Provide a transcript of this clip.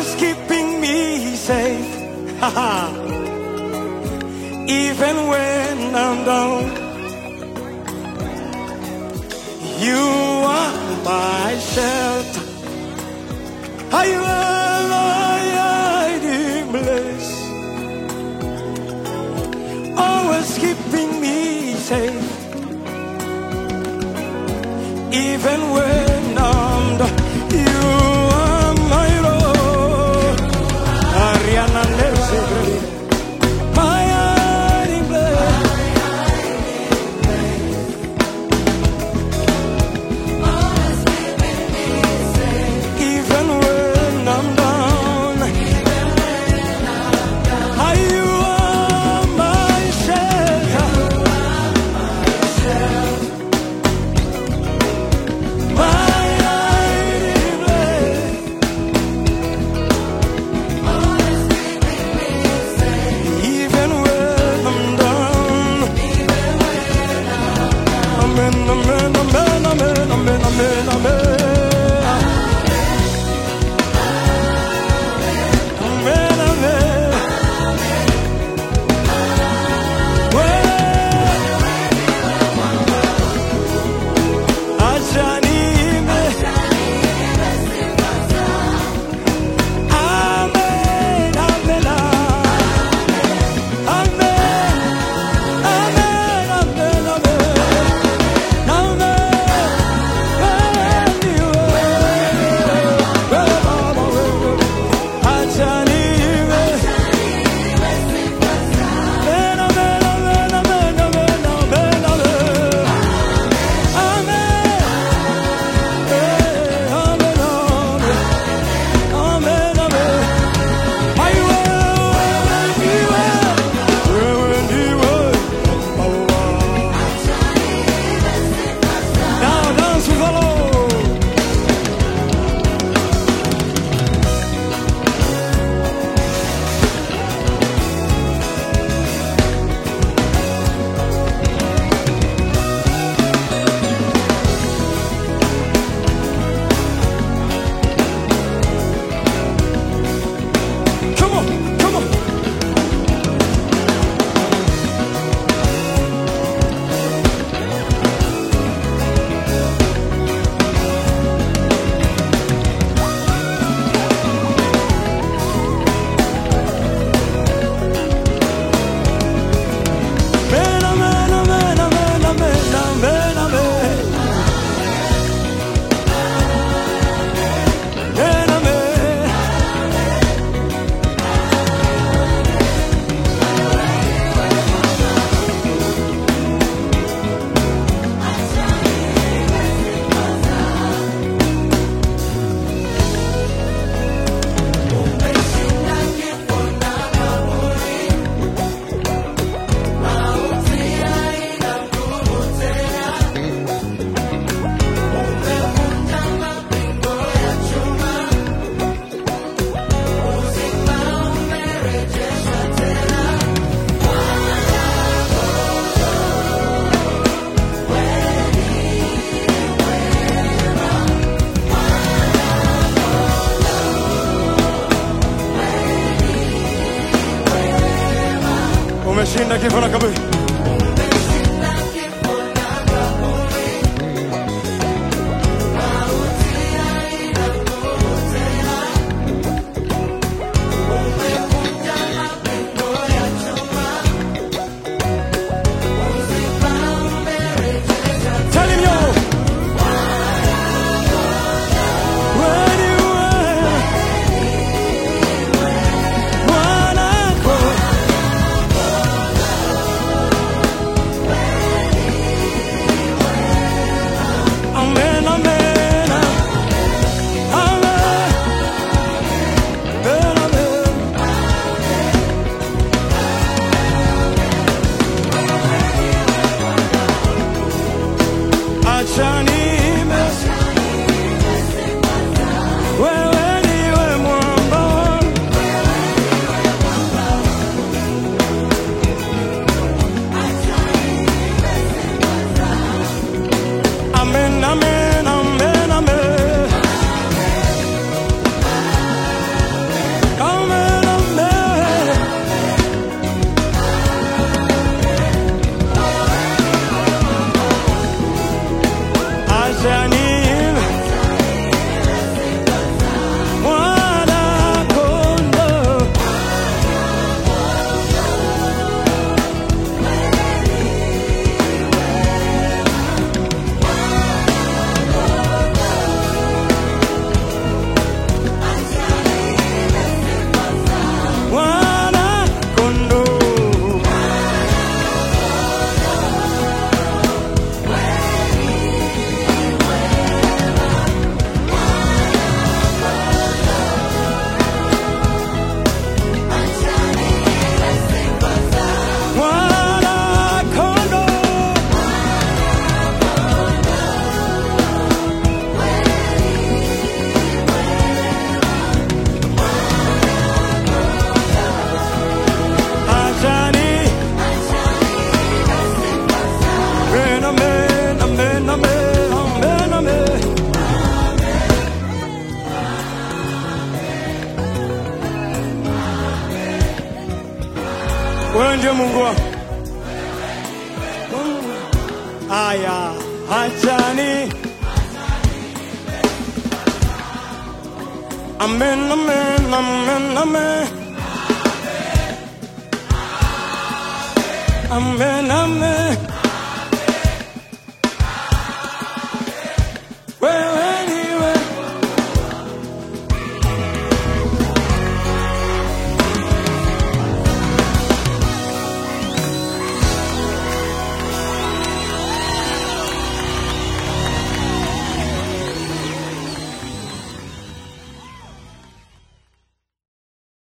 always keeping me safe. Even when I'm down, you are my shelter. You are my hiding place, always keeping me safe. Even when I'm down, you are my Lord. Ariana Lezere, my hiding place, always keeping me safe. even when I'm down. You are my shelter, my hiding place, Always keeping me safe. even when I'm down. Amen, amen, amen, amen, amen, amen, amen. Amen, amen. Well, Ajanime. Amen, amen, amen, amen, amen, amen, amen. You Ajanime. Amen, amen, amen, amen, amen, amen, amen. Come on, come on. Amen, amen, amen, amen, amen, amen, amen. Amen, amen. Umeshinda kifo na kaburi. Tell him yo. When you were wanako. Wewe ndio Mungu wangu. Aya, achani. Amen, amen, amen, amen. Amen, amen.